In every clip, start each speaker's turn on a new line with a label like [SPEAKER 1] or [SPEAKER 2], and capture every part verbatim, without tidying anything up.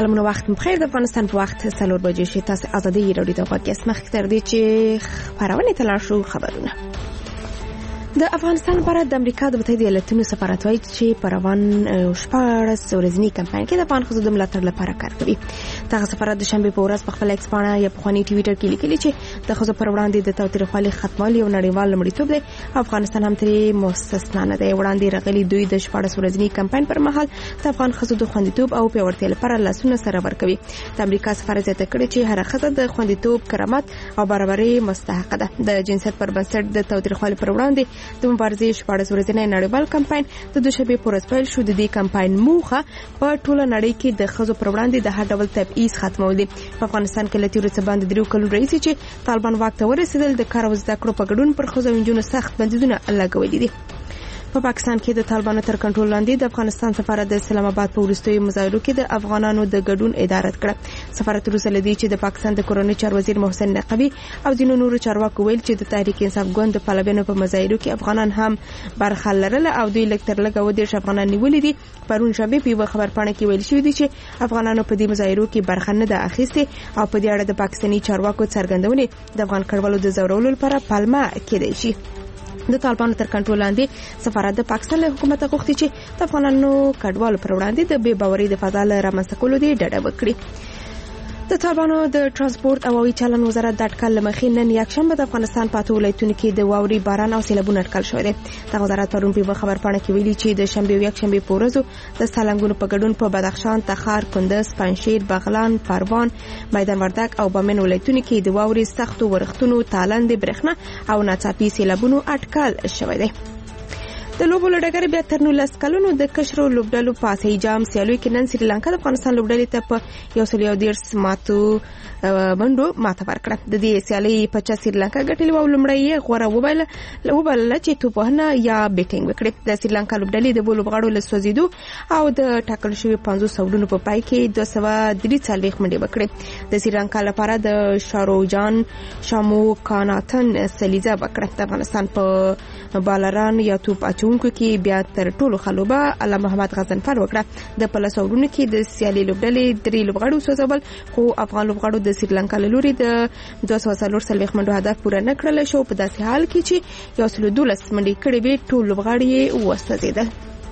[SPEAKER 1] سلامونه وخت بخیر. د افغانستان په وخت څلور بجې شي. تاسو ازادي راډیو ته غوږ یاست. مخکې تر دې چې خبرونه تلل شو خبرونه د افغانستان لپاره د امریکا د متحده ایالاتونو سفارت وایي چې په روان شپږ ورځنی کمپاین کې د افغان ښځو د ملاتړ لپاره کار کوي. دغه سفارت د شنبه په ورځ په خپل ایکس باندې یا په خواني ټویټر کې لیکلي چې د ښځو پر وړاندې د تاوتریخوالي ختمول یو نړیوال لومړیتوب دی. افغانستان هم ترې مستثنا نه دی. وړاندې راغلي دوی د شپږ ورځنی کمپاین پر مهال د افغان ښځو د خوندیتوب او پیاوړتیا لپاره لاسونه سره ورکوي. د امریکا سفارت زیاته کړې چې هر ښځه د خوندیتوب، کرامت او برابرۍ مستحق ده. د جنسیت پر بنسټ د تاوتریخوالي پر وړاندې د مبارزې شپږ ورځنی نړیوال کمپاین د دوشنبه په ورځ پیل شو. د دې کمپاین موخه په ټوله نړۍ کې د ښځو پر وړاندې د هر ډول تبعیض ختمول دي. په افغانستان کې له تیرو څه باندې درې کلونو راهیسې چې طالبان واک ته ورسېدل د کار او زده کړو په ګډون پر ښځو او نجونو سخت بندیزونه لګولي دي. په پاکستان کې د طالبانو تر کنټرول لاندې د افغانستان سفارت د اسلام آباد په وروستیو مظاهرو کې د افغانانو د ګډون اداره کړه. سفارت وروسته لدی چې د پاکستان د کورنۍ چارو وزیر محسن نقوی او ځینو نورو چارواکو ویل چې د تحریک انصاف ګوند د پلویانو په مظاهرو کې افغانان هم برخه لرله او دوی لږ تر لږه و دېرش افغانان نیولي دي. پرون شنبه په یوه خبرپاڼه کې ویل شوی دی چې افغانانو په دې مظاهرو کې برخه نه ده اخیستې او په دې اړه د پاکستاني چارواکو څرګندونې د افغان کډوالو د ځورولو لپاره پالمه کېدای شي. د طالبانو تر کنټرول لاندې سفارت د پاکستان له حکومت غوښتي چې د افغانانو کډوالو پر وړاندې د بې باورۍ د فضا له رامنځته کولو دی ډډه وکړي. د طالبانو د ترانسپورت او هوایي چلن وزارت د اټکل لمخې نن یکشنبه د افغانستان په اته ولایتونو کې د واوري باران او سیلابونو اټکل شوی دی. د وزارت پرون په خبرپاڼه کې ویلي چې د شنبه او یکشنبه په ورځو د سالنګونو په ګډون په بدخشان، تخار، کندز، پنجشیر، بغلان، پروان، میدان وردګ او بامیان ولایتونو کې د واوري سختو ورښتونو، تالند، برېښنا او ناڅاپي سیلابونو اټکل شوی دی. د لوبو لړګر بیا تر نولس کلونو د کشرو لوبډلو په اسیایي جام سیالیو کې نن سریلانکا د افغانستان لوبډلې ته په یو سل یو دېرش ماتو منډو ماته ورکړه. د دې سیالۍ په چا سریلانکا ګټلې او لومړی یې غوره وبایله وبایله چې توپوهنه یا بیټینګ وکړي. د سریلانکا لوبډلې د بولو لوبغاړو له سوځېدو او د ټاکل شوي پنځوس سوډونو په پای کې دوه سوه درې څلوېښت منډې وکړې. د سریلانکا لپاره د شاروجان شامو کاناتن سلیزه وکړه. د افغانستان په بالران یا توپ اچونکو کې بیا تر ټولو خلوبه الله محمد غزنفر وکړه. د پلس اورونو کې د سیالي لوبډلې درې لوبغاړو سوځول خو افغان لوبغاړو د سریلانکا له لوري د دوه سوه څلور څلوېښت منډو هدف پوره نه کړلی شو. په داسې حال کې چې یو سل دولس منډې کړې وې ټول لوبغاړي یې وسوځېدل.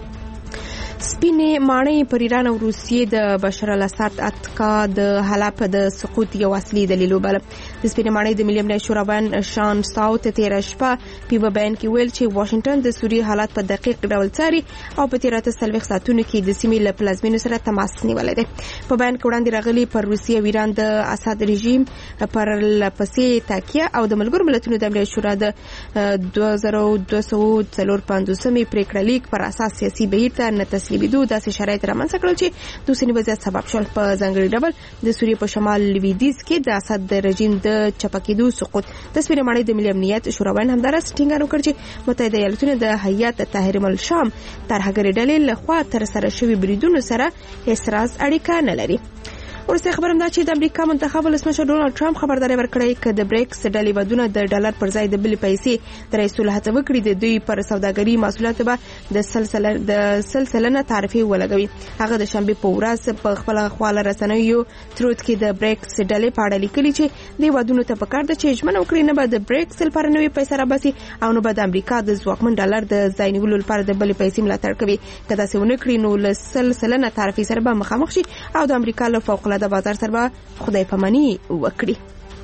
[SPEAKER 1] سپینې ماڼۍ پر ایران او روسیې د بشار الاسد اتکا د حلب د سقوط یو اصلي دلیل وباله. د سپینې ماڼۍ د ملي امنیت شورابان شان ساوت تیره شپه په یوه بیان کې ویل چې واشنګټن د سوریې حالات په دقیق ډول څاري او په تیره اته څلوېښت ساعتونو کې د سیمې له پلازمینو سره تماس نیولی دی. په بیان کې وړاندې راغلي پر روسیې او ایران د اسد رژیم پر لپسې تاکیه او د ملګرو ملتونو د امنیت شورا د دوه زره دوه سوه څلور پنځوسمې پریکړه لیک پر اساس سیاسي بهیر ته نه تسلیمېدو داسې شرایط رامنځته کړل چې د اوسني وضعیت سبب شول. په ځانګړي ډول د سوریې په شمال لویدیځ کې د اسد د رژیم د چپکېدو سقوط. د سپینې ماڼۍ د ملي امنیت شوراویان همداراز ټینګار وکړ چې متحده ایالتونه د هیات تحریم الشام ترهګرې ډلې لخوا ترسره شوي بریدونو سره هیڅ راز اړیکه نه لري. ورسته خبرم دا چې د امریکا منتخب ولسمشر ډونالد ټرمپ خبرداري ورکړې چې د بریکس ډلې ودونه د ډالر پر ځای د بلې پیسې د رئیسول هڅه وکړي د دوی پر سوداګري محصولات به د سلسله د سلسله تعرفه ولګوي. هغه د شنبه په ورځ په خپل خواله رسنیو تروت کې د بریکس ډلې په اړه لیکلي چې د ودونو ته پکار د چې ژمنه وکړي نه به د بریکس لپاره نوې پیسې راباسي او نه به د امریکا د ځواکمن ډالر د ځای نیولو لپاره د بلې پیسې ملاتړ کوي. که داسې ونه کړي نو له سلسله تعرفه سره به مخامخ شي او د امریکا له فوق د بازار سره به خدای پاماني وکړي.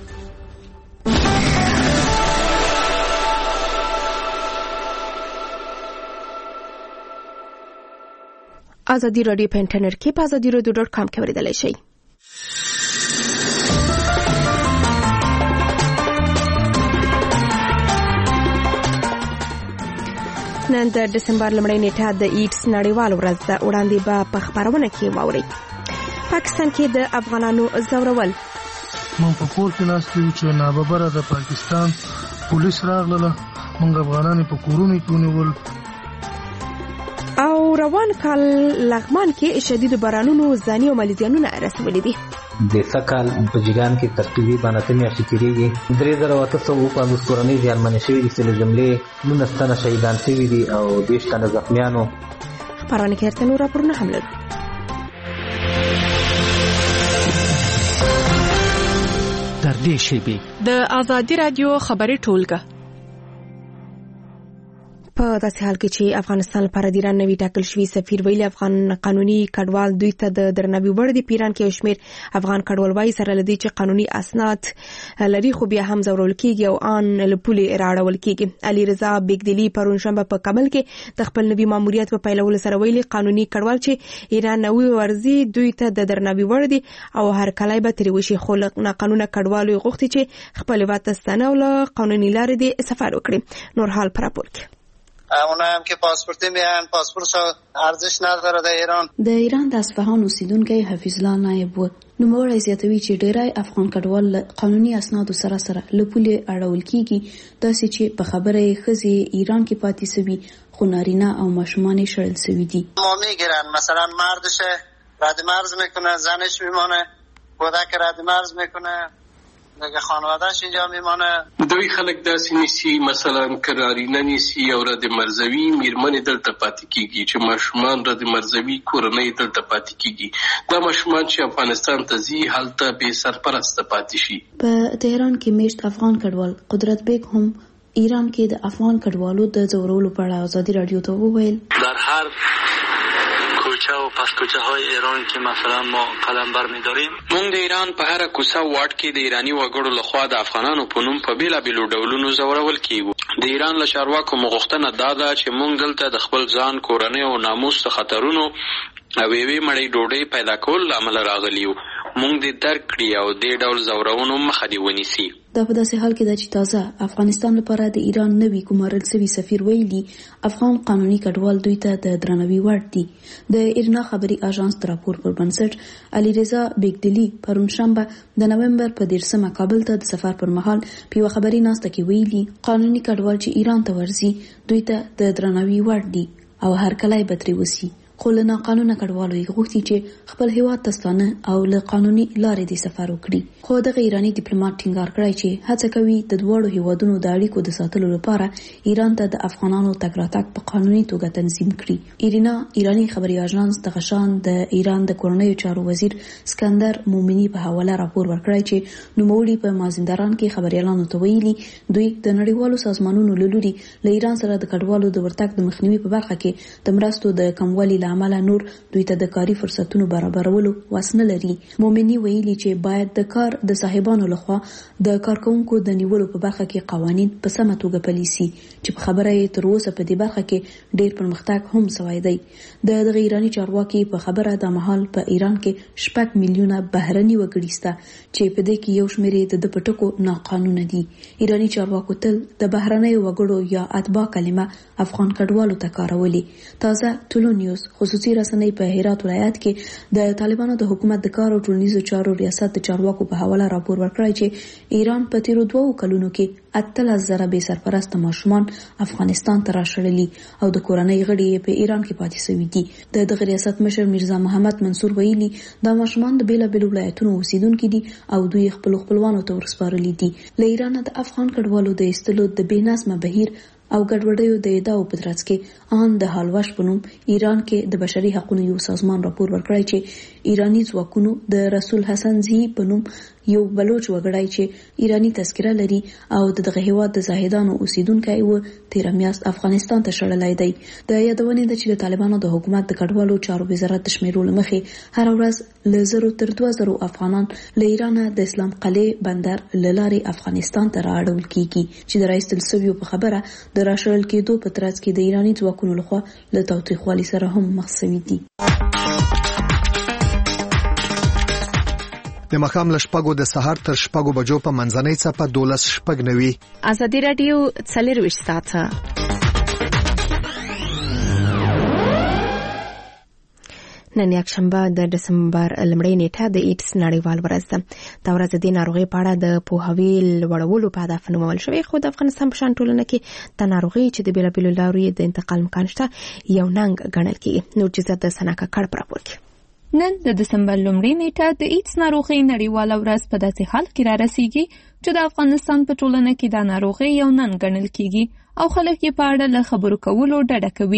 [SPEAKER 1] ازادي رادیو په انټرنیټ کې په ازادي رادیو ډاټ کام کې اوریدلای شئ. نن د دسمبر لومړۍ نیټه د ایډز نړیوال ورځ ده. وړاندې به په خبرونه کې واورئ. پاکستان کې د افغانانو ځورول.
[SPEAKER 2] مونږ په کور کې ناست یو چې ناببره د پاکستان پولیس راغله، مونږ افغانان په کورونو کې ونیول.
[SPEAKER 1] او روان کال لغمان کې شدید بارانونو ځاني او مالي زیانونه رسولي دي.
[SPEAKER 3] د سکال په جګان کې ترتیبي باندې میاشتې تیریږي. درې زره اته سوه پنځوس کورنۍ زیانمنې شوي دي چې له جملې نولس تنه شهیدان شوي دي او دېرش تنه زخمیانو.
[SPEAKER 1] خبرونه کې هرڅه نور راپورونه هم لرو.
[SPEAKER 4] دې شیبې
[SPEAKER 5] د آزادي رادیو خبري ټولګه.
[SPEAKER 1] په داسې حال کې چې افغانستان لپاره د ایران نوی ټاکل شوی سفیر ویلي افغان قانوني کډوال دوی ته د درناوي وړ دي. پیران کې شمیر افغان کډوال وايي سره لدی چې قانوني اسناد لري خو بیا هم زورول کیږي او ان لپولې راړول کیږي. علي رضا بیگدلی پرون شنبه په کابل کې د خپل نوی ماموریت په پیلولو سره ویلي قانوني کډوال چې ایران نوی ورزي دوی ته د درناوي وړ دي او هر کله به تری وشي خو نه قانون کډوال غوښتي چې خپل وطن او قانوني لارې دي سفر وکړي. نور حال پراپور کې
[SPEAKER 6] اونا هم که پاسپورتی میان پاسپورتش ارزش نداره د ایران.
[SPEAKER 7] د ایران د اصفهان اوسیدونکی حفیظ الله نایب و نوموړی زیاتوي چې ډیری افغان کډوال قانوني اسنادو سره سره له پولې اړول کیږي داسې چې په خبره ښځې ایران کې پاتې سوي خو نارینه او ماشومان شړل سوي دي.
[SPEAKER 6] ما میگیرن مثلا مردش رد مرز میکنه زنش میمانه کودک رد مرز میکنه دیگه خانواده‌اش اینجا میمانه.
[SPEAKER 8] دوی خلک داسې نیسی مثلا کرارینه نیسی او رد مرزوی میرمنې دلته پاتې کیږي چې ماشومان رد مرزوی کورنۍ دلته پاتې کیږي. دا ماشومان چې افغانستان ته ځي هلته به سرپرست پاتې شي.
[SPEAKER 7] په تهران کې میشت افغان کډوال قدرت بیگ هم ایران کې د افغان کډوالو د ځورولو په اړه آزادي رادیو ته وویل
[SPEAKER 9] در هر کوچه و پس کوچه های ایران که مثلا ما قلمبر می‌داریم
[SPEAKER 10] مونږ د ایران په هر کوڅه واټ کې د ایرانی وګړو لخوا د افغانانو په نوم په بیلابیلو ډولونو زورول کیږي. د ایران له چارواکو مغوښتنه دا ده چې مونږ دلته د خپل ځان کورنۍ او ناموس څخه خطرونو او یوې مړۍ ډوډۍ پیدا کول لامل راغلی یو. مونږ دې درک کړي او دې ډول زورونو مخه دې ونیسي.
[SPEAKER 7] دا په داسې حال کې ده چې تازه افغانستان لپاره د ایران نوی ګمارل شوی سفیر ویلي افغان قانوني کډوال دوی ته د درناوي وړ دي. د ایرنا خبري اژانس د راپور پر بنسټ علي رضا بیگدلی پرون شنبه د نومبر په دیرشمه کابل ته د سفر پر مهال په یو خبري ناسته کې ویلي قانوني کډوال چې ایران ته ورځي دوی ته د درناوي وړ دي او هر کله به ترې وسی. خو له ناقانونه کډوالو یې غوښتي چې خپل هیواد ته ستانه او له قانوني لارې د سفر وکړي. خو دغه ایرانی ډیپلوماټ ټینګار کړی چې هڅه کوي د دواړو هیوادونو د اړیکو د ساتلو لپاره ایران ته د افغانانو تګ راتګ په قانوني توګه تنظیم کړي. ایرینا ایرانی خبري اژانس د غشان د ایران د کورنیو چارو وزیر اسکندر مومنی په حواله راپور ورکړی چې نوموړي په مازندران کې خبريالانو ته ویلي دوی د نړیوالو سازمانونو له لوري له ایران سره د کډوالو د ورتګ د مخنیوي په برخه کې د مرستو د کموالي عمله نور دوی ته د کاري فرصتونو برابرولو وسنه لري. مومنی ویلي چې باید د کار د صاحبانو لخوا د کارکونکو د نیولو په برخه کې قوانين په سمه توګه پلي سي چې په خبره یې تر اوسه په دې برخه کې ډېر پرمختګ هم شوی دی. د دغه ایرانی چارواکي په خبره د محل په ایران کې شپږ میلیونه بهرني وګړي سته چې په دې کې یو شمېر د پټکو ناقانونه دي. ایرانی چارواکو تل د بهرنۍ وګړو یا اتباع کلمه افغان کډوالو ته کارولي. تازه ټولو نیوز خصوصي رسنۍ په هرات ولایت کې د طالبانو د حکومت د کار او ټولنیزو چارو ریاست د چارواکو په حواله راپور ورکړی چې ایران په تیرو دوو کلونو کې اتلس زره بې سرپرسته ماشومان افغانستان ته راشړلي او د کورنۍ غړي په ایران کې پاتې شوي دي. د دغه ریاست مشر میرزا محمد منصور ویلي دا ماشومان د بیلابیلو ولایتونو اوسیدونکي دي او دوی خپل خپلوانو ته ورسپارلي دي. له ایران د افغان کډوالو د ایستلو د بې نظمه بهیر او ګډوډیو د ادعاو په ترڅ کې ان د حالوش په نوم ایران کې د بشري حقوقو یو سازمان راپور ورکړی چې ایرانی ځواکونو د رسول حسن زی په نوم یو بلوچ وګړی چې ایرانی تذکره لري او دغه هیواد د زاهدانو اوسیدونکی و تیر میاشت افغانستان ته شړلای دی. د یادونه ده چې د طالبانو د حکومت د کډوالو چارو وزارت شمیرول مخې هر ورځ له زرو تر دوه زرو افغانان له ایران د اسلام قلعه بندر لاري افغانستان ته راړول کیږي چې د رئیس تلسویو په خبره د راشړل کېدو په ترڅ کې د ایرانی ځواکونو لخوا له تاوتریخوالي سره هم مخ شوي دي.
[SPEAKER 11] د مخام لشپګو د سحر تر شپګو بجو په منځنۍ څپه دولس شپګ نوي.
[SPEAKER 1] آزادي رادیو څلرویشت ساعته نن یکشنبه د دسمبر لمړۍ نیټه د ایډز نړیوال ورځ ده. دا ورځ د ناروغۍ په اړه د پوهاوي لوړولو په هدف نومول شوې خو د افغانستان په شان ټولنه کې د ناروغۍ چې د بیلابیلو لارو د انتقال امکان شته یو ننګ ګڼل کېږي. نور جزئیات د سنا کاکړ په راپور کې.
[SPEAKER 12] نن د دسمبر لومړۍ نیټه د ایډز ناروغۍ نړیواله ورځ په داسې حال کې را رسیږي چې د افغانستان په ټولنه کې د ناروغۍ یو ننګ ګڼل کېږي او خلک یې په اړه له خبرو کولو ډډه کوي.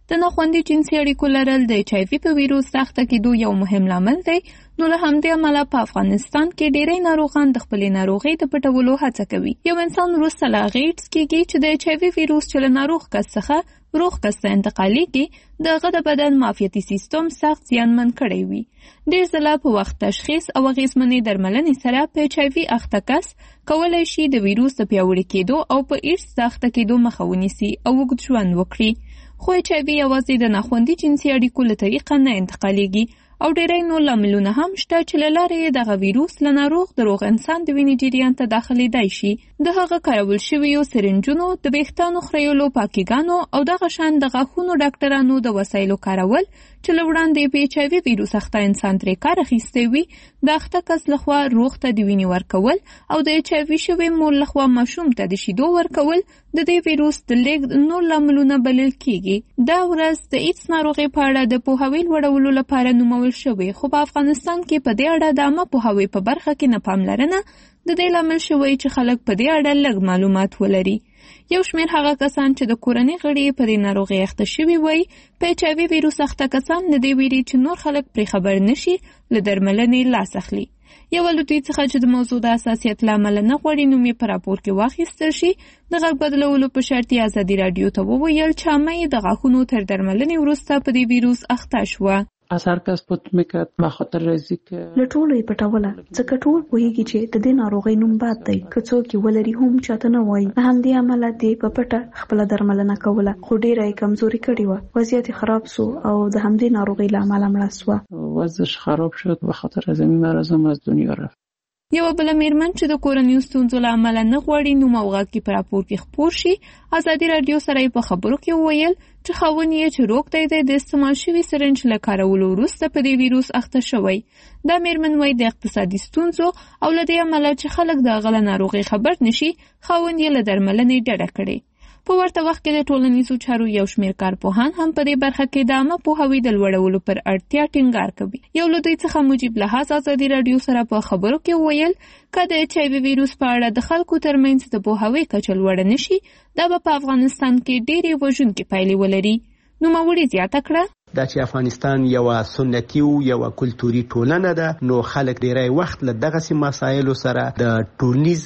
[SPEAKER 12] د ناخوندي جنسي اړیکو لرل د ایچ آی وي په ویروس سخته کېدو یو مهم لامل دی، نو له همدې امله په افغانستان کې ډېری ناروغان د خپلې ناروغۍ د پټولو هڅه کوي. یو انسان وروسته له هغې ایډز کېږي چې د ایچ آی وي ویروس چې له ناروغ کس څخه روغ کس ته انتقالېږي د هغه د بدن معافیتي سیستم سخت زیانمن کړی وي. ډېر ځله په وخت تشخیص او اغېزمنې درملنې سره په ایچ آی وي اخته کس کولی شي د ویروس د پیاوړي کېدو او په ایډز د اخته کېدو مخه ونیسي او اوږد ژوند وکړي. خو ایچ آی وي یوازې د ناخوندي جنسي اړیکو له طریقه نه انتقالېږي او ډېری نور لاملونه هم شته چې له لارې یې دغه ویروس له ناروغ د روغ انسان د وینې جریان ته داخلېدای شي. د هغه کارول شویو سرنجونو، د ویښتانو خریولو پاکېګانو او دغه شان د غاښونو ډاکټرانو د وسایلو کارول چې له وړاندې په ایچ آی وي ویروس اخته انسان ترې کار اخیستی وي، د اخته کس لخوا روغ ته د وینې ورکول او د ایچ آی وي شوي مور لخوا ماشوم ته د شیدو ورکول د دې ویروس د لیږد نور لاملونه بلل کېږي. دا ورځ د ایډز ناروغۍ په اړه د پوهاوي لوړولو لپاره نومول شوې، خو په افغانستان کې په دې اړه د عامه پوهاوي په برخه کې نه پاملرنه د دې لامل شوی چې خلک په دې اړه لږ معلومات ولري. یو شمېر هغه کسان چې د کورنۍ غړي په دې ناروغۍ اخته شوي وي، په ایچ آی وي ویروس اخته کسان له دې ویري چې نور خلک پرې خبر نشي له درملنې لاس اخلي. یو له دوی څخه چې د موضوع د حساسیت له امله نه غواړي نوم یې په راپور کې واخیستل شي، د غږ بدلولو په شرط یې ازادي راډیو ته وویل چې عامه یې د غاښونو تر درملنې وروسته په دې ویروس اخته شوه.
[SPEAKER 4] اثر که سپوت میکرد بخاطر رزی که
[SPEAKER 7] لټول یې پټوله ځکه ټول پوهیږي چې د دې ناروغۍ نوم باد دی، که څوک یې ولري هم چاته نه وایي. له همدې امله دې په پټه خپله درملنه کوله، خو ډېره یې کمزوري کړې وه، وضعیت یې خراب سو او د همدې ناروغۍ له امله مړه سوه.
[SPEAKER 4] وضعش خراب شد به خاطر از این مرض از دنیا رفت.
[SPEAKER 12] یوه بله میرمن چې د کورنیو ستونزو له امله نه غواړي نوم او غږ کې په راپور کې خپور شي، ازادي راډیو سره یې په خبرو کې وویل چې خاوند یې چې روغ دی دی د استعمال شوي سرنج له کارولو وروسته په دې ویروس اخته شوی. دا میرمن وایي د اقتصادي ستونزو او له دې امله چې خلک د هغه له ناروغۍ خبر نشي، خاوند یې له درملنې ډډه کړې. په ورته وخت کې د ټولنیزو چارو یو شمېر کارپوهان هم په دې برخه کې د عامه پوهاوي د لوړولو پر اړتیا ټینګار کوي. یو له دوی څخه مجیب لحاظ ازادي راډیو سره په خبرو کې وویل که د ایچ آی وي ویروس په اړه د خلکو ترمنځ د پوهاوي کچه لوړه نشي، دا به په افغانستان کې ډېرې وژونکې پایلې ولري. نوموړي زیاته کړه
[SPEAKER 13] دا چې افغانستان یو سنتي او یو کلتوري ټولنه ده، نو خلک ډیری وخت له دغه مسایلو سره د ټولنیز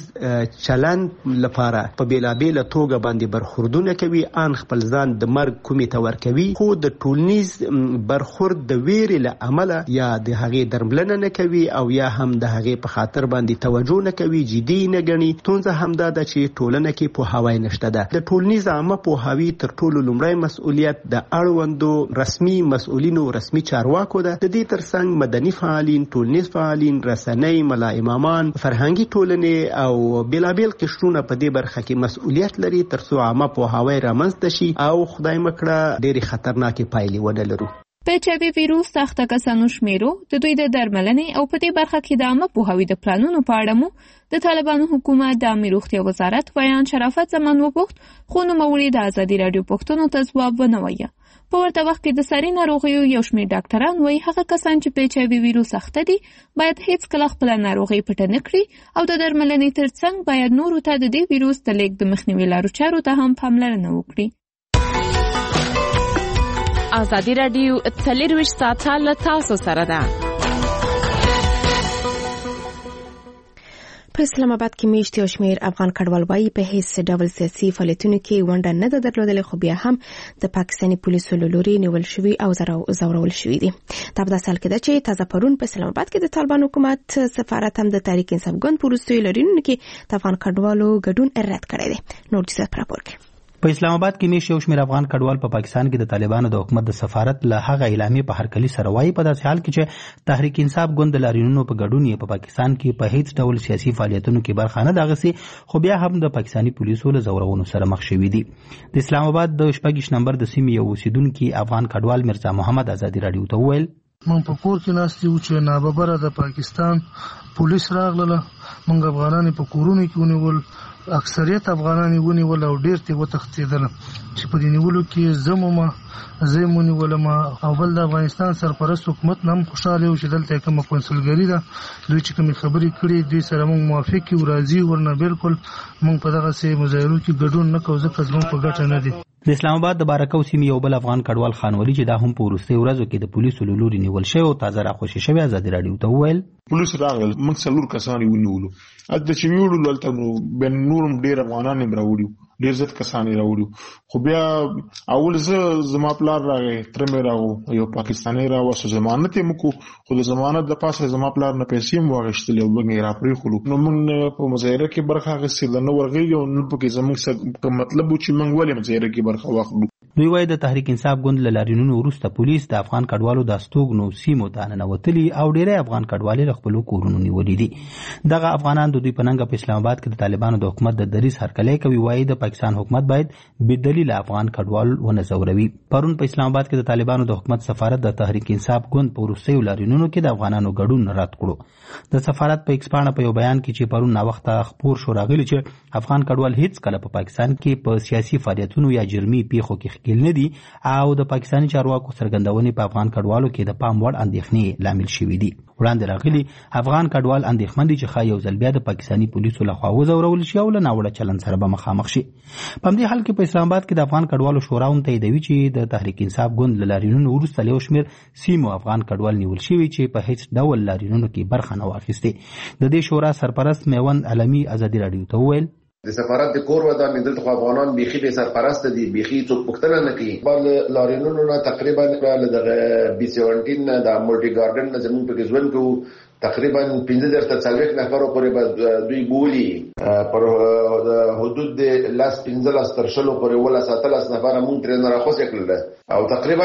[SPEAKER 13] چلند لپاره په بیلابېله توګه باندې برخوردونه کوي، ان خپل ځان د مرګ کومې ته ورکوي، خو د ټولنیز برخورد د ویرې له امله یا د هغې درملنه نه کوي او یا هم د هغې په خاطر باندې توجه نه کوي، جدي نه ګڼي. ستونزه همدا ده چې ټولنه کې پوهاوی نشته ده. د ټولنیز عامه پوهاوي تر ټولو لومړی مسؤلیت د اړوندو رسمي مسؤلینو رسمي چارواکو ده. د دې ترڅنګ مدني فعالین، ټولنیز فعالین، رسنۍ، ملا امامان، فرهنګي ټولنې او بیلابیل قشرونه په دې برخه کې مسؤلیت لري ترڅو عامه پوهاوی رامنځته شي او خدای مکړه ډېرې خطرناکې پایلې ونه لرو.
[SPEAKER 12] په ایچ آی وي ویروس اخته کسانو شمیرو، د دوی د درملنې او په دې برخه کې د عامه پوهاوي د پلانونو په اړه مو د طالبانو حکومت د عامې روغتیا وزارت ویان شرافت زمان وپوښت، خو نوموړي د ازادي راډیو پوښتنو ته ځواب ونه وایه. په ورته وخت کې د ساري ناروغیو یو شمېر ډاکټران وایي هغه کسان چې په ایچ آی وي ویروس اخته دي باید هیڅکله خپله ناروغي پټه نه کړي او د درملنې ترڅنګ باید نورو ته د دې ویروس د لیږد د مخنیوي لارو چارو ته هم پاملرنه وکړي.
[SPEAKER 5] ازادي راډیو څلرویشت ساعته له تاسو سره ده.
[SPEAKER 1] په اسلام آباد کې میشت یو شمېر افغان کډوال وایي په هیڅ ډول سیاسي فعالیتونو کې ونډه نه ده درلودلې، خو بیا هم د پاکستاني پولیسو له لوري نیول شوي او ځورول شوي دي. دا په داسې حال کې ده چې تازه پرون په اسلام آباد کې د طالبان حکومت سفارت هم د تحریک انصاف ګوند په وروستیو لړیزونو کې د افغان کډوالو ګډون رد کړی دی. نور ډیزاین راپور کوي.
[SPEAKER 14] په اسلام آباد کې میش یو شمېر افغان کډوال په پاکستان کې د طالبانو د حکومت د سفارت له هغه اعلامیې په هرکلي سره وایي په داسې حال کې چې تحریک انصاف ګوند د لاریونونو په ګډون یې په پاکستان کې په هیڅ ډول سیاسي فعالیتونو کې برخه نه ده اخیستې، خو بیا هم د پاکستاني پولیسو له ځورونو سره مخ شوي دي. د اسلام آباد د شپږ نمبر د سیمې یو اوسیدونکي افغان کډوال مرزا محمد ازادي راډیو ته وویل
[SPEAKER 2] من په کور کې ناست یو چې ناببره د پاکستان پولیس راغله، موږ افغانان په کورونو کې ونیول، اکثریت افغانان ونیول او ډېر ترې وتښتېدل. چې په دې نیولو کې زمومه زه مونږ او بل د افغانستان سرپرست حکومت نام خوشاله او چې دلته کوم کنسولګری ده دوی چې کوم خبرې کړې دوی سره موږ موافق یو راضي ورنه بالکل موږ په دغه سي مظاهرو کې ګډون نه کوو ځکه زموږ په ګټه نه دي.
[SPEAKER 14] د اسلام آباد د بارکو سیمې یو بل افغان کډوال خانولي چې دا هم په وروستیو ورځو کې د پولیسو له لوري نیول شوی او تازه راخوشي شوی ازادي راډیو ته وویل
[SPEAKER 15] پولیس راغلل موږ څلور کسان ونیولو اته چې ویوړو دلته نو بن نورم ډیر افغانان هم راوړو ډیر زت کسان راوړو خو بیا اول زه زما پلار راغی تر مې راغو یو پاکستاني راوسو ضمانت یې مکو خو د ضمانت د پاسه زما پلار نه پیسې مو واغشتلې او بګې را پرې خلو نو موږ په مظاهره کې برخه غوښتل نو ورغی او نو په کې زموږ مطلب چې موږ ولې مظاهره کې برخه واخلو.
[SPEAKER 14] دوی وايي د تحریک انصاف ګوند له لارینونو وروسته پولیس د افغان کډوالو د استوګنو سیمو ته ننوتلي او ډېری افغان کډوالې له خپلو کورونو نیولي دي. دغه افغانان د دوی په ننګه په اسلام آباد کې د طالبانو د حکومت د دریځ هرکلی کوي. وايي د پاکستان حکومت باید بېدلیله افغان کډوال ونه ځوروي. پرون په اسلام آباد کې د طالبانو د حکومت سفارت د تحریک انصاف ګوند په وروستیو لارینونو کې د افغانانو ګډون رد کړو. د سفارت په ایکس پاڼه په یو بیان کې چې پرون ناوخته خپور شو راغلي چې افغان کډوال هیڅ کله په پاکستان کې په سیاسي فعالیتونو یا جرمي پیښو کې ښکیل نه دي او د پاکستاني چارواکو څرګندونې په افغان کډوالو کې د پام وړ اندېښنې لامل شوي دي. وړاندې راغلي افغان کډوال اندېښمن دي چې ښایي یو ځل بیا د پاکستاني پولیسو لخوا وځورول شي او له ناوړه چلند سره به مخامخ شي. په همدې حال کې په اسلام آباد کې د افغان کډوالو شورا هم تاییدوي چې د تحریک انصاف ګوند له لارینونو وروسته له یو شمېر سیمو افغان کډوال نیول شوي چې په هیڅ ډول لارینونو کې برخه نه واخیستې. د دې شورا سرپرست میوند علمي ازادي راډیو ته وویل
[SPEAKER 16] د سفارت د کور ودا مې دلته افغانان بيخي به سرپرست دي بيخي څوک پښتنه نه کوي بل لارینونو نه تقریبا د بي سبعتر د مولټي ګارډن نه زموږ په ځوان کو تقریبا پنځه زره تر څلوېښت نفرو پورې دوی بولی پر حدود د لاس پنځه لاس تر شلو پورې ولا ساتلاس نفر مونږ ترې نه راخوځ کړل او تقریبا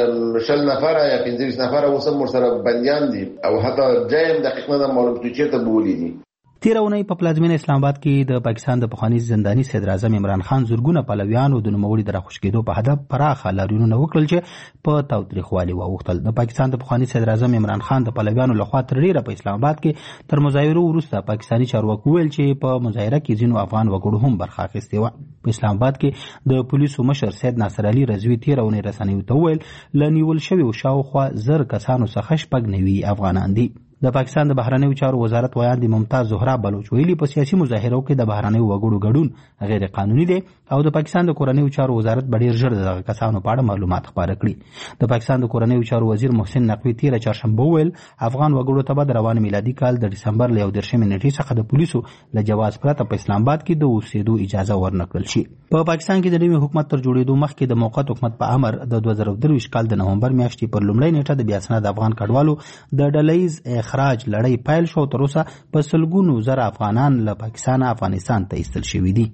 [SPEAKER 16] شل نفر یا پنځه نفر اوسم سره بنديان دي او حتی جایم دقیق نه معلوم چې ته بولی دي.
[SPEAKER 14] تیر اونۍ په پلازمینه اسلام آباد کې د پاکستان د پخواني زنداني صدر اعظم عمران خان زرګونه پلویانو د نوموړي د راخوش کېدو په هدف پراخه لاریونونه وکړل چې په تاوتریخوالي واوښتل. د پاکستان د پخواني صدر اعظم عمران خان د پلویانو لخوا تر ډیره په اسلام آباد کې تر مظاهرو وروسته پاکستاني چارواکو ویل چې په مظاهره کې ځینو افغان وګړو هم برخه اخیستې وه. په اسلام آباد کې د پولیسو مشر سید ناصر علي رضوي تیر اونۍ رسنیو ته وویل له نیول شویو شاوخوا زر کسانو څخه شپږ نوي افغانان دي. د پاکستان د بهرنیو چارو وزارت ویاندې ممتاز زهرا بلوچ ویلي په سیاسي مظاهرو کې د بهرنیو وګړو ګډون غیر قانوني دی او د پاکستان د کورنیو چارو وزارت به ډېر ژر دغه کسانو په اړه معلومات خپاره کړي. د پاکستان د کورنیو چارو وزیر محسن نقوي تیره چهارشنبه وویل افغان وګړو ته به د روان میلادي کال د ډسمبر له یو دېرشمې نېټې څخه د پولیسو له جواز پرته په اسلام آباد کې د اوسېدو اجازه ورنکړل شي. په پاکستان کې د نوي حکومت تر جوړېدو مخکې د موقت حکومت په امر د دوه زره درویشت کال د نومبر میاشتې پر لومړۍ نیټه د بیاسناد افغان کډوالو د ډلهییز اخراج لړۍ پیل شو. تر اوسه په سلګونو زره افغانان له پاکستان افغانستان ته ایستل شوي دي.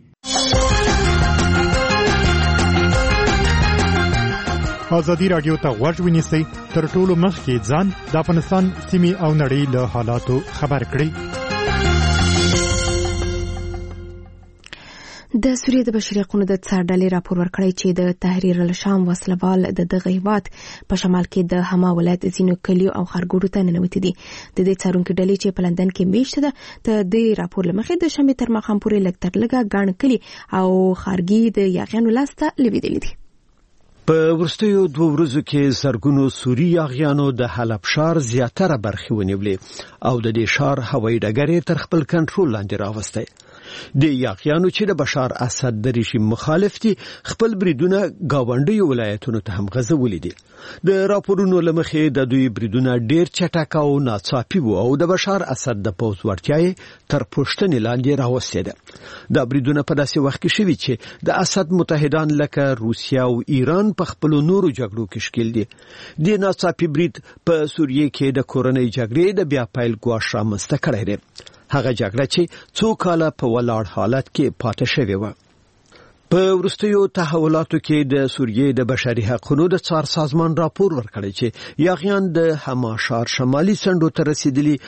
[SPEAKER 17] ازادي راډیو ته غوږ ونیسئ تر ټولو مخکې ځان د افغانستان سیمې او نړۍ له حالاتو خبر کړئ.
[SPEAKER 1] د سوریې د بشري حقوقو د څار ډلې راپور ورکړی چې د تحریر الشام وسلوال د دغه هیواد په شمال کې د حما ولایت ځینو کلیو او ښارګوټو ته ننوتي دي. د دې څارونکي ډلې چې په لندن کې میشته ده د دې راپور له مخې د شنبې تر ماښام پورې لږ تر لږه ګڼ کلي او ښارګي د یاغیانو لاسته لوېدلي دي.
[SPEAKER 18] په وروستیو دوه ورځو کې زرګونو سوري یاغیانو د حلب ښار زیاتره برخې ونیولې او د دې ښار هوایي ډګر یې تر خپل کنټرول لاندې راوستی. د یاغیانو چې د بشار اسد د رژیم مخالف دي خپل بریدونه گاونډیو ولایتونو ته هم غځولي دي. د راپورونو له مخې د دوی بریدونه ډیر چټک او ناڅاپي وو او د بشار اسد د پوځ وړتیا تر پوښتنې لاندې راوستې ده. دا بریدونه په داسې وخت کې شوي چې د اسد متحدان لکه روسیا او ایران په خپل نورو جګړو کې ښکیل دي. د ناڅاپي برید په سوریې کې د کورنۍ جګړې د بیا پیل ګواښ رامنځته کړی دی. هغه جګړه چې څو کاله په ولاړ حالت کې پاتې شوې وه. په وروستیو تحولاتو کې د سوریې د بشري حقوقو د څار سازمان راپور ورکړی چې یاغیان د حما ښار شمالي څنډو ته رسیدلي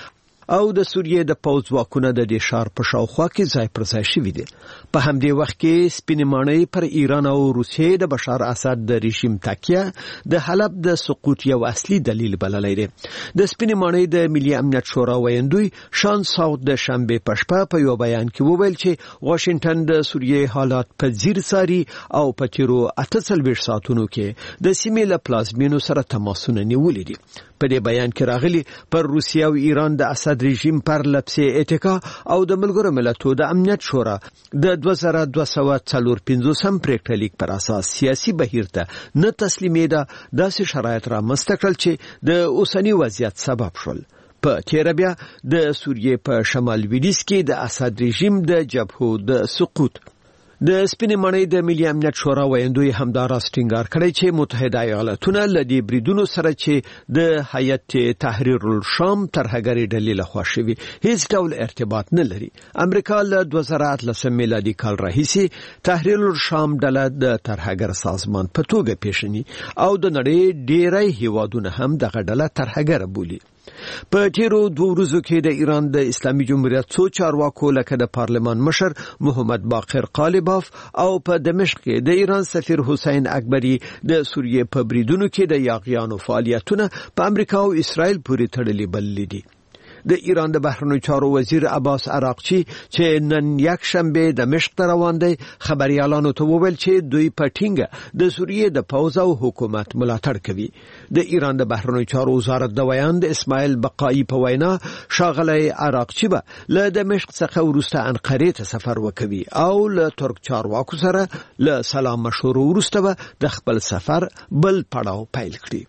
[SPEAKER 18] او د سوریې د پوځ ځواکونه د دې ښار په شاوخوا کې ځای پر ځای شوي دي. په همدې وخت کې سپینې ماڼۍ پر ایران او روسیې د بشار اسد د رژیم تکیه د حلب د سقوط یو اصلي دلیل بللی دی. د سپینې ماڼۍ د ملي امنیت شورا ویاندوی شان ساوت د شنبې په شپه په یو بیان کې وویل چې واشنگټن د سوریې حالات په ځیر څاري او په تیرو اته څلوېښت ساعتونو کې د سیمې له پلازمینو سره تماسونه نیولي دي. په دې بیان کې راغلي پر روسیه او ایران د اسد رژیم پر لپسې اتکا او د ملګرو ملتونو د امنیت شورا د دوه زره دوه سوه څلور پنځوسم پریکړه لیک پر اساس سیاسي بهیر ته نه تسلیمېده داسې شرایط رامنځته کړل چې د اوسني وضعیت سبب شول. په تیره بیا د سوریې په شمال لویدیځ کې د اسد رژیم د جبهو د سقوط. د سپینې ماڼۍ د ملي امنیت شورا ویاندوی همداراز ټینګار کړی چې متحده ایالاتونه له دې بریدونو سره چې د هیئت تحریر الشام ترهګرې ډلې لخوا شوي هیڅ ډول ارتباط نه لري. امریکا له دوه زره اتلسم میلادي کال راهیسې تحریر الشام ډله د ترهګر سازمان په توګه پیژني او د نړۍ ډیری هیوادونه هم دغه ډله ترهګره بولي. په تیرو دوه ورځو کې د ایران د اسلامي جمهوریت څو چارواکو لکه د پارلمان مشر محمد باقر قالباف او په دمشق کې د ایران سفیر حسین اکبری د سوریې په بریدونو کې د یاغیانو فعالیتونه په امریکا او اسرائیل پورې تړلي بللي دي. د ایران د بهرنیو چارو وزیر عباس عراقچی چې نن یک شنبه دمشق ته روان دی خبريالانو ته وویل چې دوی په ټینګه د سوریې د پوځ او حکومت ملاتړ کوي. د ایران د بهرنیو چارو وزارت د ویاند اسماعیل بقایی په وینا ښاغلی عراقچی به له دمشق څخه وروسته انقرې ته سفر وکوي او له ترک چارواکو سره له سلام مشورو وروسته به د خپل سفر بل پړاو پیل کړي.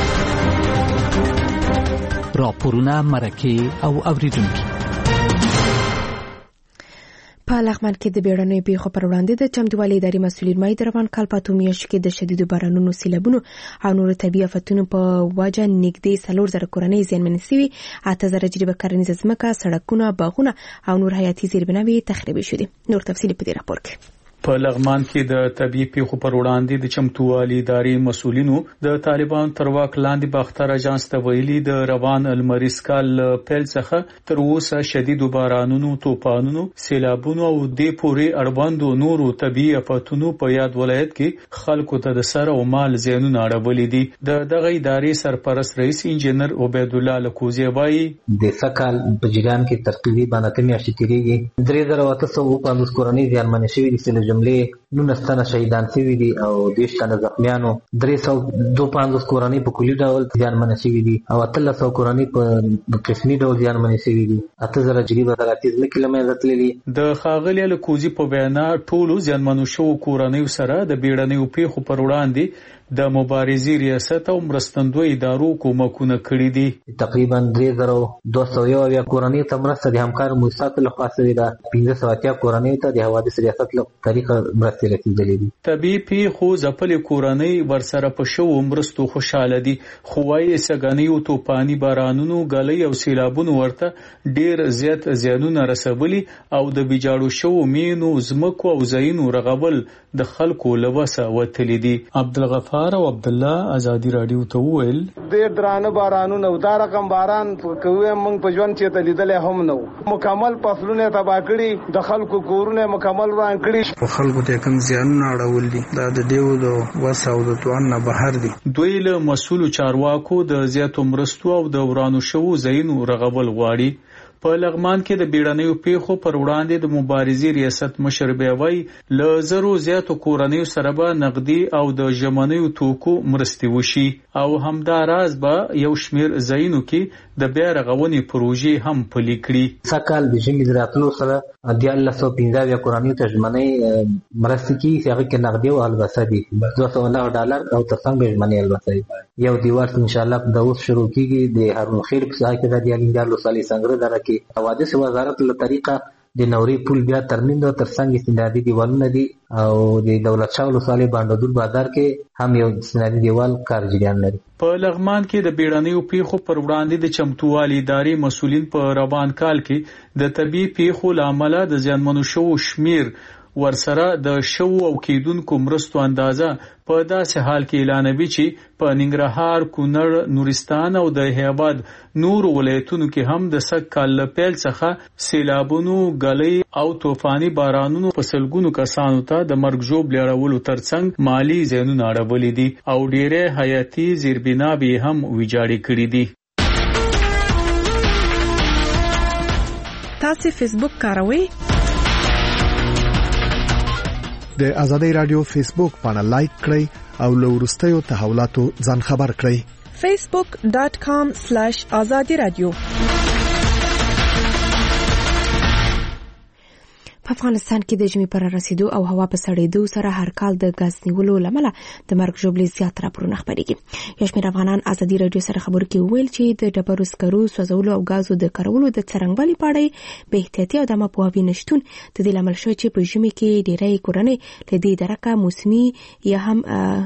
[SPEAKER 19] راپورونه مرکه او اوریدونکي
[SPEAKER 1] په لغمان کې د بیړنیو پیښو پر وړاندې د چمتووالي ادارې مسؤلین وايي د روان کال په اتو میاشتو کې د شدیدو بارانونو، سیلابونو او نورو طبیعي آفتونو په وجه نږدې څلور زره کورنۍ زیانمنې شوي، اته زره جریبه کرنیزه ځمکه، سړکونه، باغونه او نور حیاتي زیربناوې تخریب شوي. نور تفصیل په دې راپور کې.
[SPEAKER 20] په لغمان کې د طبيعي پیښو پر وړاندې د چمتووالي ادارې مسؤلینو د طالبان تر واک لاندې باختر اجانس ته ویلي د روان المریض کال پیل څخه تر اوسه شدید بارانونو، طوفانونو، سیلابونو او د پوري اړوندو نورو طبيعي آفتونو په یاد ولایت کې خلکو ته د سر او مال زیانونه اړولې دي. د دغه ادارې سرپرست رئیس انجنیر عبید الله لکوزی وایي
[SPEAKER 3] د سکهال په جریان کې ترتیبي باندې میاشتې تیریږي درې زره اته سوه پنځوس کورنۍ زیانمنې شوي دي، جملې نولس تنه شهیدان شوي دي او دېرش تنه زخمیانو، درې سوه دوه پنځوس کورنۍ په کلي ډول زیانمنې شوي دي او اتلس سوه کورنۍ په قسمي ډول زیانمنې شوي دي، اته زره جریبه زراعتي ځمکې له منځه تللي.
[SPEAKER 20] د ښاغلي لکوزي په وینا ټولو زیانمنو شوو کورنیو سره د بیړنیو پیښو پر وړاندې د مبارزې ریاست او مرستندوی ادارو کومکونه کړي دي.
[SPEAKER 3] تقریبا درې زره دوه سوه یو اویا کورنۍ ته مرسته د همکارو مؤسساتو لخوا شوې ده، پنځه سوه اتیا کورنۍ ته د حوادث ریاست له طریقه مرستې رسیدلې دي.
[SPEAKER 20] طبیعي پیښو ځپلې کورنۍ ورسره په شوو مرستو خوشاله دي، خو وايي سګنیو توپاني بارانونو، ګلۍ او سیلابونو ورته ډیر زیات زیانونه رسولي او د بيجاړو شوو مینو، ځمکو او ځایونو رغول د خلکو لوسه وتلې دي. عبدالغفار او عبد الله ازادي رادیو ته ویل
[SPEAKER 21] ډېر درانه بارانونه دا رقم باران کوي موږ په ژوند چې ته لیدل هم نو مکمل فصلونه تباہ کړي، د خلکو کورونه مکمل وران کړي،
[SPEAKER 22] په خلکو ته کوم زیانونه اړول دي دا د دیو د وسه او د توان نه بهر دي.
[SPEAKER 20] دوی له مسؤل چارواکو د زیاتو مرستو او د ورانو شوو ځایونو رغول غواړي. په لغمان کې د بیړنیو پیښو پر وړاندې د مبارزې ریاست مشر بیاوي له زرو زیاتو کورنیو سره به نقدي او د ژمنیو توکو مرستې وشي او همداراز به یو شمیر ځایونو کې د بیا رغونې پروژې هم پلي کړي.
[SPEAKER 3] سکهال د ژمي زراعتونو سره دیارلس سوه پنځه اویا کورنیو ته ژمنۍ مرستې کیږي چې هغه کې نقدي او البسه دي دوه سوه نهه ډالر او ترڅنګ به ژمنۍ البسه وي. یو دیوال انشاءالله د اوس شروع کیږي د هارون خیر په ځای کې د دیالینجار لوسالي څنګه دره کې حوادث وزارت له طریقه د نوري پول بیا ترمیم د ترڅنګ استنادي دیوالونه دي او د دولت شاه ولسوالۍ باندودور بازار کې هم یو استنادي دیوال کار جریان لري.
[SPEAKER 20] په لغمان کې د بیړنیو پیښو پر وړاندې د چمتووالي ادارې مسؤلین په روان کال کې د طبي پیښو لامل د زیانمنو شوو شمیر ورسره د شو او کېدونکو مرستو اندازه په داسې حال کې اعلانوي چې په ننګرهار، کونړ، نورستان او د هیواد نور ولایتونو کې هم د سږ کال له پیل څخه سیلابونو، ګلۍ او طوفاني بارانونو په سلګونو کسانو ته د مرګ ژوبلې اړولو ترڅنګ مالی زیانونه اړولي دي او ډېرې حیاتي زیربناوې هم ویجاړې کړي دي.
[SPEAKER 6] تاسو فیسبوک کاروئ؟
[SPEAKER 11] د ازادي رادیو فیسبوک باندې لایک کړئ او له وروستیو تحولاتو ځان خبر کړئ.
[SPEAKER 6] facebook dot com slash azadi radio.
[SPEAKER 1] په افغانستان کې د ژمي پر رسیدو او هوا په سړېدو سره هر کال د غاز نیولو لامل د مرګ ژوبلې زیات راپورونه خپرېږي. یو شمېر افغانان ازادي رادیو سره خبرو کې ویل چې د ډبرو سکرو سوځولو او غازو د کارولو د څرنګوالي په اړه بې احتیاطي او د عامه پوهاوي نشتون د دې لامل شوی چې په ژمي کې ډېری کورنۍ له دې درکه موسمي یا هم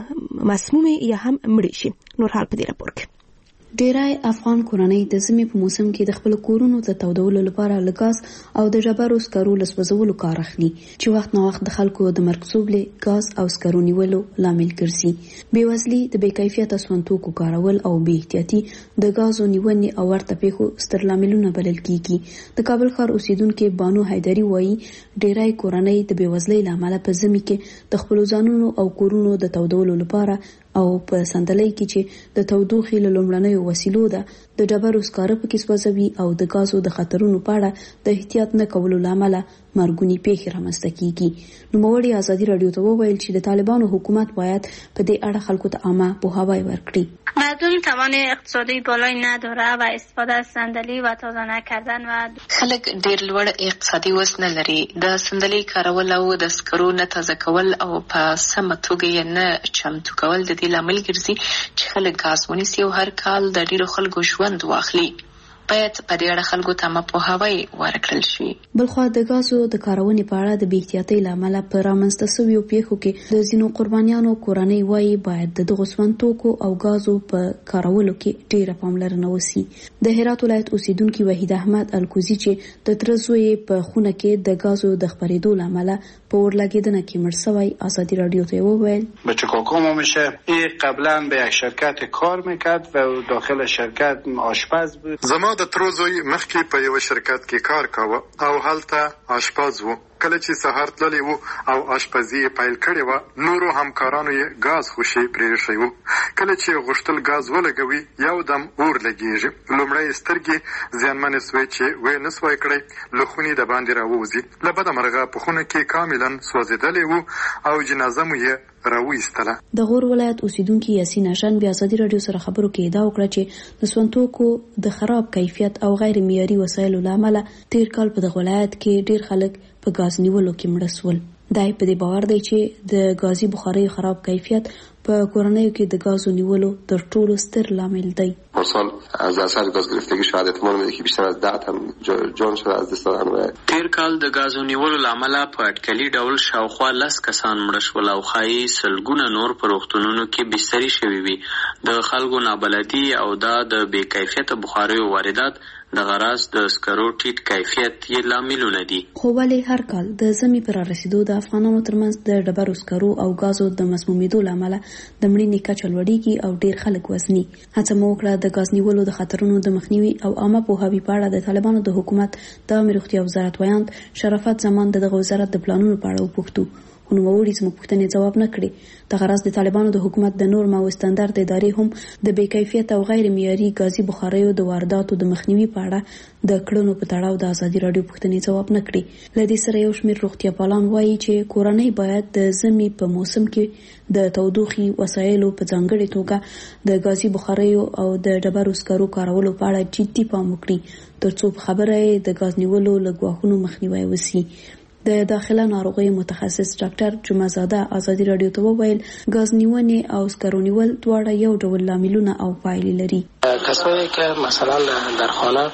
[SPEAKER 1] مسمومې یا هم مړې شي. نور حال په دې راپور کې.
[SPEAKER 7] ډیری افغان کورنۍ د ژمي په موسم کې د خپل کورونو د تودولو لپاره له غاز او د ډبرو سکرو له سوځولو کار اخلي چې وخت نه وخت د خلکو د مرګ ژوبلې غاز او سکرو نیولو لامل ګرځي. بېوزلي، د بې کیفیته سونتوکو کارول او بې احتیاطي د غازو نیونې او ورته پیښو ستر لاملونه بلل کیږي. د کابل ښار اوسیدونکو بانو حیدري وایي ډیری کورنۍ د بېوزلۍ لامل په ژمي کې د خپل ځانونو او کورونو د تودولو لپاره او په سندلۍ کې چې د تودوخې له لومړنیو وسیلو ده د ډبرو سکاره پکې سوځوي او د غازو د خطرونو په اړه د احتیاط نه کولو لامل مرګونی پیښې رامنځته کیږي. نوموړي ازادي رادیو ته وویل چې د طالبانو حکومت باید په دې اړه خلکو ته عامه پوهاوی ورکړي.
[SPEAKER 8] مردم توان اقتصادی بالایی نداره و استفاده از صندلی و تازه نکردن و
[SPEAKER 23] خلک ډیر لوړ اقتصادي وسن لري. د صندلی کارول او د سکرو نه تازه کول او په سمه توګه یې نه چمتو کول د دې لامل ګرځي چې خلک غاز ونیسي او هر کال د ډیرو خلکو ژوند واخلي. باید په دې اړه خلکو ته پوهاوی ورکړل شي.
[SPEAKER 7] بلخو د غازو د کارونې په اړه د بې احتیاطۍ لامل په رامنځته شویو پیښو کې د ځینو قربانیانو کورنۍ وایي باید د دغو سونتوکو او غازو په کارولو کې ډیره پاملرنه وشي. د هرات ولایت اوسیدونکي وحید احمد الکوزي چې د تر زوی په خونه کې د غازو د خپرېدو لامل په ورلګیدنه کې مړ شوی ازادي رادیو ته وویل
[SPEAKER 24] بچه کاکام میشه این قبلا به یک شرکت کار میکرد و داخل شرکت آشپز بود.
[SPEAKER 25] زما د تروزوی مخکې په یو شرکت کې کار کاوه او هلته آشپز وو. کله چې سهار تللی وو او آشپزي یې پیل کړې وه نورو همکارانو یې ګاز خوشې پرېښی وو. کله چې غوښتل ګاز ولګوي یو دم اور لګېږي. لومړی سترګې زیانمنې سوې چې ویې نه سوای کړی له خونې د باندې راووځي. له بده مرغه په خونه کې کاملا سوځېدلی وو او جنازه مو یې راویستله.
[SPEAKER 7] د غور ولایت اوسیدونکي یاسین هاشم بیا ازادي رادیو سره خبرو کې ادعا وکړه چې د سونتوکو د خراب کیفیت او غیر معیاري وسایلو لامل تیر کال په دغه ولایت کې ډیر خلک په غاز نیولو کې مړه شول. دای په دې باور دی چې د غازي بخاري خراب کیفیت په کورنیو کې د غازو نیولو تر ټولو ستر لامل دی.
[SPEAKER 26] پارسال از اثر گاز گرفتگی شاید احتمال میده که بیشتر از ده تن جان شده از دست دادن. و
[SPEAKER 10] تیر کال د غازو نیولو لامل په اټکلي ډول شاوخوا لس کسان مړه شول او ښایي سلګونه نور په روغتونونو کې بستري شوي وي. د خلکو نابلدي او دا د بې کیفیته بخاریو واردات د غراض د سکرو ټیټ کیفیت یې لاملونه دي.
[SPEAKER 7] خو ولې هر کال د ژمي پر رسیدو د افغانانو ترمنځ د ډبرو سکرو او غازو د مسمومیدو لامل د مړینې کچه لوړیږي او ډیر خلک وزني. هڅه مو وکړه د غاز نیولو د خطرونو د مخنیوي او عامه پوهاوي په اړه د طالبانو د حکومت د عامه روغتیا وزارت ویاند شرافت زمان دغه وزارت د پلانونو په اړه وپوښتو. خو نوموړي زموږ پوښتنې ځواب نه کړې. دغه راز د طالبانو د حکومت د نورم او استاندارد ادارې هم د بې کیفیت او غیر معیاري غازي بخاریو د وارداتو د مخنیوي په اړه د کړنو په تړاو د ازادي رادیو پوښتنې ځواب نه کړې. له دې سره یو شمېر روغتیا پالان وایي چې کورنۍ باید د ژمي په موسم کې د تودوخې وسایلو په ځانګړې توګه د غازي بخاریو او د ډبرو سکرو کارولو په اړه جدي پام وکړي ترڅو په خبره د غاز نیولو له ګواښونو مخنیوی وشي. د داخله ناروغي متخصص ډاکټر جمعزاده ازادي رادیو ته وویل غاز نیونې او سکرو نیول دواړه یو ډول لاملونه او پایلې لري.
[SPEAKER 27] کسایی که مثلا در خانه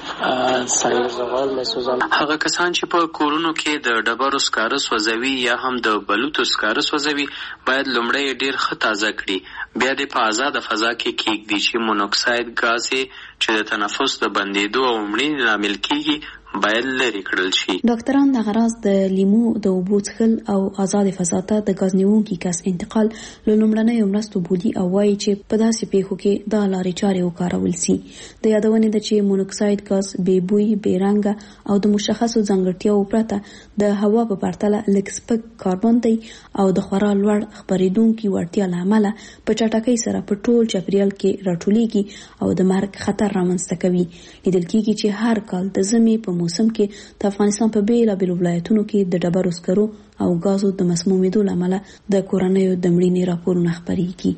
[SPEAKER 27] سنگ زغال میسوزن
[SPEAKER 10] هغه کسان چې په کورونو کې د ډبرو سکاره سوځوي یا هم د بلوتو سکاره سوځوي باید لومړی ډیر ښه تازه کړي. بیا د په آزاده فضا کې کېږدي چې مونوکساید غاز چې د تنفس د بندېدو او مړینې لامل کیږي باید لرې کړل شي.
[SPEAKER 7] ډاکټران د غراز د لیمو د اوبو څښل او آزاد فضا ته د غاز نیونکي کس انتقال له لومړنیو مرستو بولي او وایي چې په داسې پیښو کې دا لارې چارې وکارول سي. د یادونې ده چې مونوکساید غاز بې بوی، بې رنګه او د مشخصو ځانګړتیاوو پرته د هوا په پرتله لږ سپک کاربن دی او د خورا لوړ خپرېدونکي وړتیا له امله په چټکۍ سره په ټول چاپیریال کې راټولیږي او د مرګ خطر رامنځته کوي. لیدل کېږي چې هر کال د ژمي په موسم کې د افغانستان په بیلابیلو ولایتونو کې د ډبرو سکرو او غازو د مسمومیدو له امله د کورنیو د مړینې راپورونه خپریږي.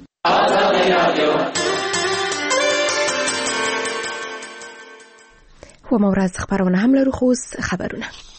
[SPEAKER 1] و ما ورځ خبرونه هم لرو، خو خبرونه